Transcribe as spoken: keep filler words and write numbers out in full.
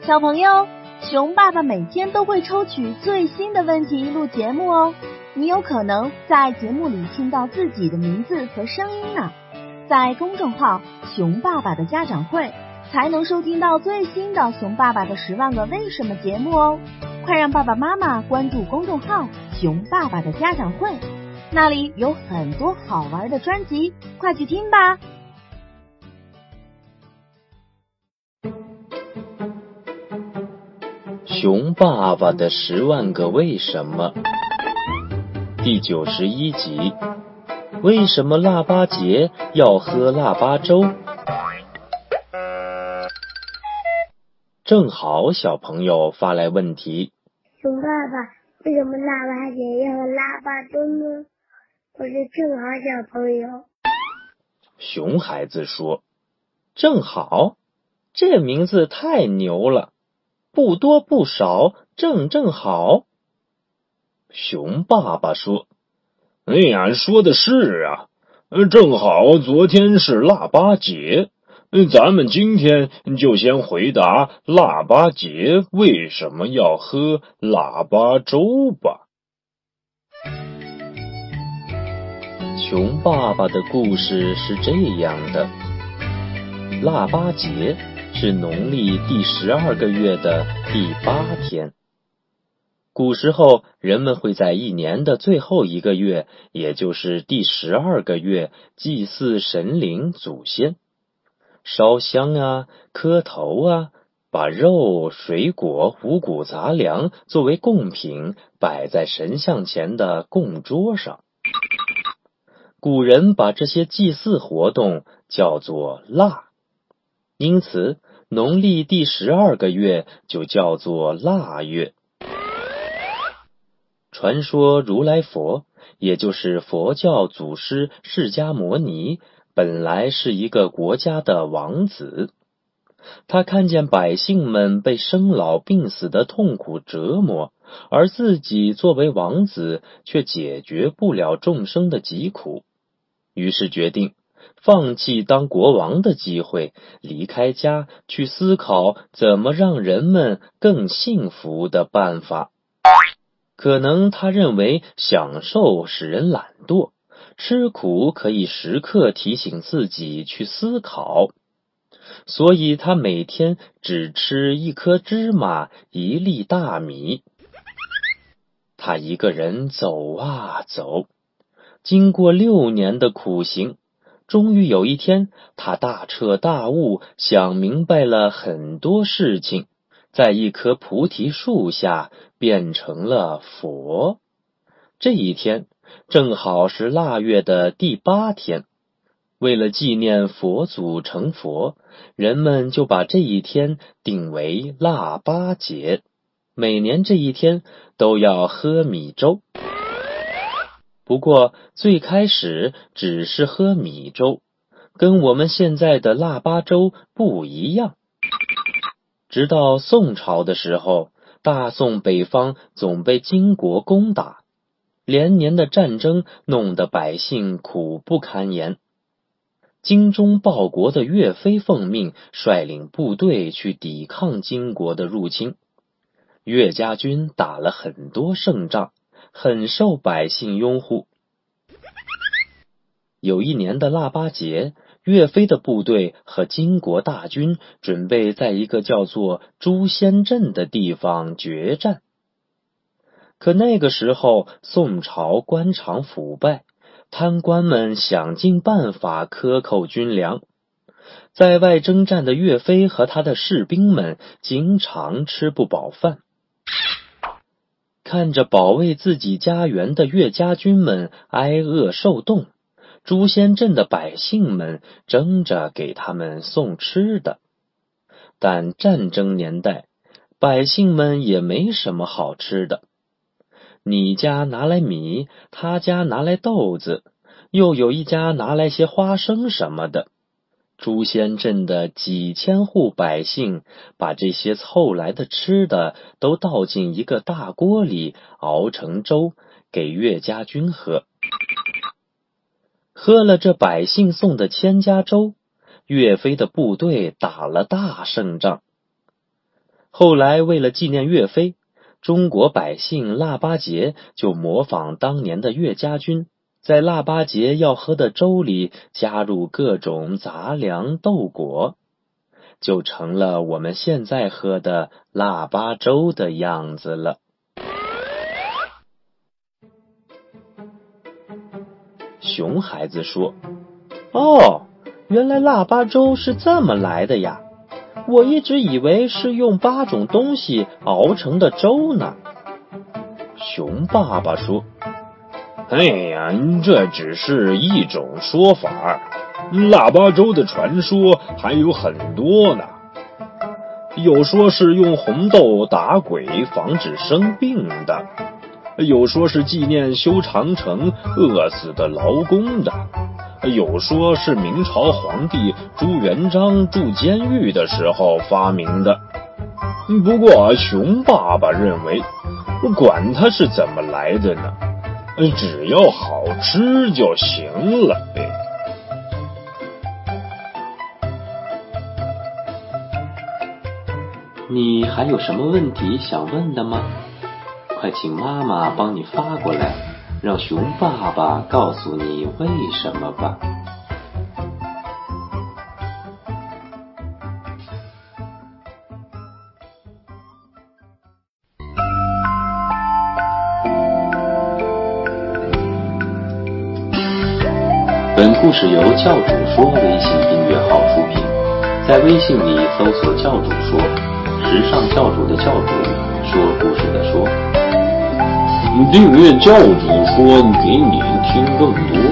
小朋友，熊爸爸每天都会抽取最新的问题录节目哦，你有可能在节目里听到自己的名字和声音呢。在公众号熊爸爸的家长会才能收听到最新的熊爸爸的十万个为什么节目哦。快让爸爸妈妈关注公众号熊爸爸的家长会，那里有很多好玩的专辑，快去听吧。 熊爸爸的十万个为什么第九十一集，为什么腊八节要喝腊八粥？正好小朋友发来问题， 熊爸爸，为什么腊八节要喝腊八粥呢？我是正好小朋友。 熊孩子说，正好，这名字太牛了，不多不少，正正好。熊爸爸说， 哎呀，说的是啊，正好昨天是腊八节，咱们今天就先回答腊八节为什么要喝腊八粥吧。 熊爸爸的故事是这样的，腊八节是农历第十二个月的第八天。古时候，人们会在一年的最后一个月，也就是第十二个月，祭祀神灵祖先，烧香啊，磕头啊，把肉、水果、五谷杂粮作为贡品摆在神像前的供桌上。古人把这些祭祀活动叫做腊，因此农历第十二个月就叫做腊月。传说如来佛，也就是佛教祖师释迦牟尼，本来是一个国家的王子。他看见百姓们被生老病死的痛苦折磨，而自己作为王子却解决不了众生的疾苦，于是决定放弃当国王的机会，离开家去思考怎么让人们更幸福的办法。可能他认为享受使人懒惰，吃苦可以时刻提醒自己去思考，所以他每天只吃一颗芝麻，一粒大米。他一个人走啊走，经过六年的苦行，终于有一天，他大彻大悟，想明白了很多事情，在一棵菩提树下变成了佛。这一天正好是腊月的第八天，为了纪念佛祖成佛，人们就把这一天定为腊八节，每年这一天都要喝米粥。不过最开始只是喝米粥，跟我们现在的腊八粥不一样。直到宋朝的时候，大宋北方总被金国攻打，连年的战争弄得百姓苦不堪言。精忠报国的岳飞奉命率领部队去抵抗金国的入侵，岳家军打了很多胜仗，很受百姓拥护。有一年的腊八节，岳飞的部队和金国大军准备在一个叫做朱仙镇的地方决战。可那个时候，宋朝官场腐败，贪官们想尽办法克扣军粮，在外征战的岳飞和他的士兵们经常吃不饱饭。看着保卫自己家园的岳家军们挨饿受冻，朱仙镇的百姓们争着给他们送吃的。但战争年代，百姓们也没什么好吃的，你家拿来米，他家拿来豆子，又有一家拿来些花生什么的。朱仙镇的几千户百姓把这些凑来的吃的都倒进一个大锅里，熬成粥给岳家军喝。喝了这百姓送的千家粥，岳飞的部队打了大胜仗。 后来为了纪念岳飞，中国百姓腊八节就模仿当年的岳家军，在腊八节要喝的粥里加入各种杂粮豆果，就成了我们现在喝的腊八粥的样子了。熊孩子说：哦，原来腊八粥是这么来的呀，我一直以为是用八种东西熬成的粥呢。熊爸爸说： 哎呀，这只是一种说法，腊八粥的传说还有很多呢。有说是用红豆打鬼防止生病的，有说是纪念修长城饿死的劳工的，有说是明朝皇帝朱元璋住监狱的时候发明的。不过熊爸爸认为，管它是怎么来的呢，只要好吃就行了。 你还有什么问题想问的吗？快请妈妈帮你发过来，让熊爸爸告诉你为什么吧。本故事由教主说微信订阅号出品，在微信里搜索教主说，时尚教主的教主，说故事的说。 订阅教主说，给你听更多。